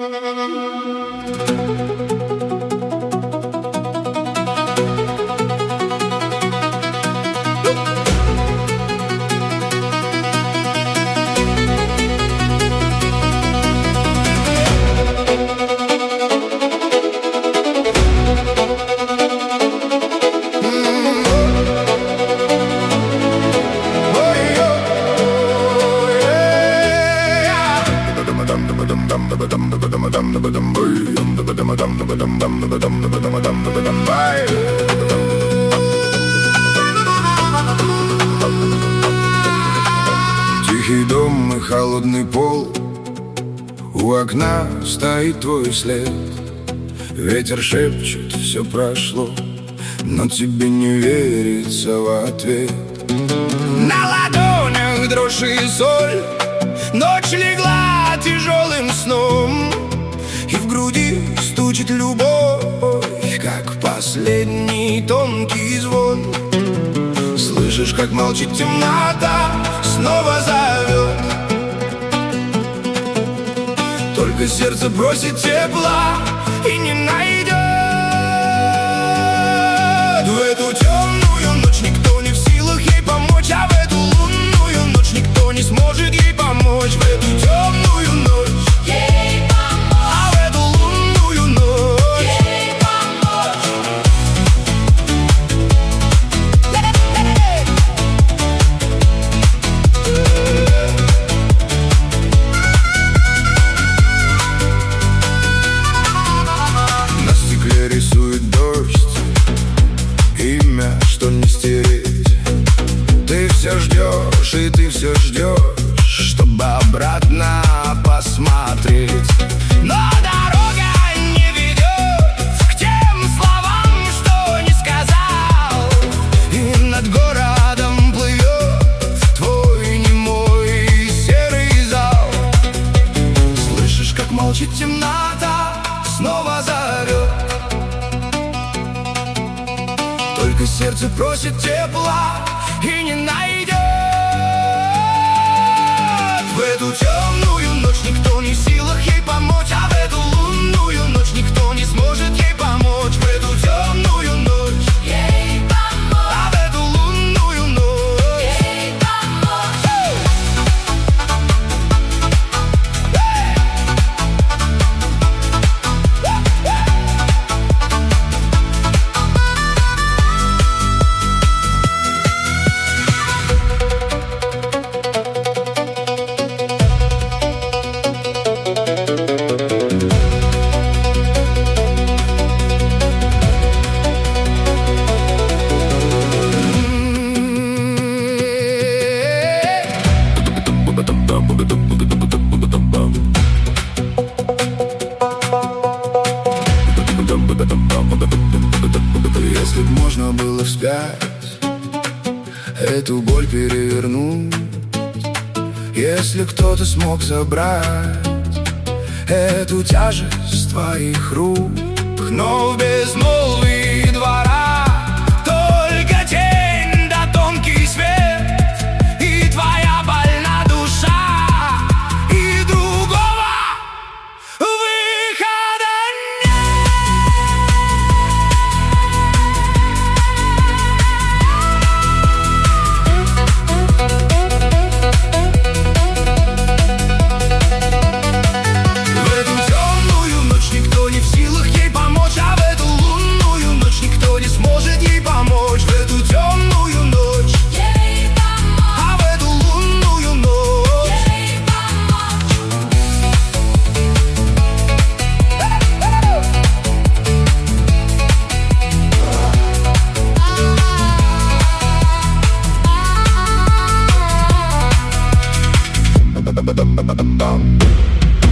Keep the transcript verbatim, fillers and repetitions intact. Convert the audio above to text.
Тихий дом и холодный пол, у окна стоит твой след. Ветер шепчет, все прошло, но тебе не верится в ответ. На ладонях дрожь и соль, ночь легла тяжелым сном, и в груди стучит любовь, как последний тонкий звон. Слышишь, как молчит темнота, снова зовет. Только сердце просит тепла и не найдет. В эту темную ночь никто не в силах ей помочь, а в эту лунную ночь никто не сможет ей помочь. В эту темную ночь ей помочь, а в эту лунную ночь ей помочь. На стекле рисует дождь, имя, что не стереть. Ты все ждешь, и ты все ждешь, чтобы обратно посмотреть. Но дорога не ведет к тем словам, что не сказал. И над городом плывет твой немой серый зал. Слышишь, как молчит темнота, снова зовет. Только сердце просит тепла и не найдет. В эту темную ночь никто не в силах ей помочь, а в эту лунную ночь никто не сможет ей помочь. В эту темную ночь ей помочь, а в эту лунную ночь ей помочь. Если б можно было вспять эту боль перевернуть, если кто-то смог забрать эту тяжесть твоих рук, но в безмолвии двора только тень да тонкий свет, и твоя больна душа, и другого выхода нет. В эту темную ночь никто не в силах ей помочь, а в эту лунную ночь никто не сможет ей помочь. В эту темную ночь ей помочь, а в эту лунную ночь ей помочь. Ba-ba-ba-ba-ba-bum.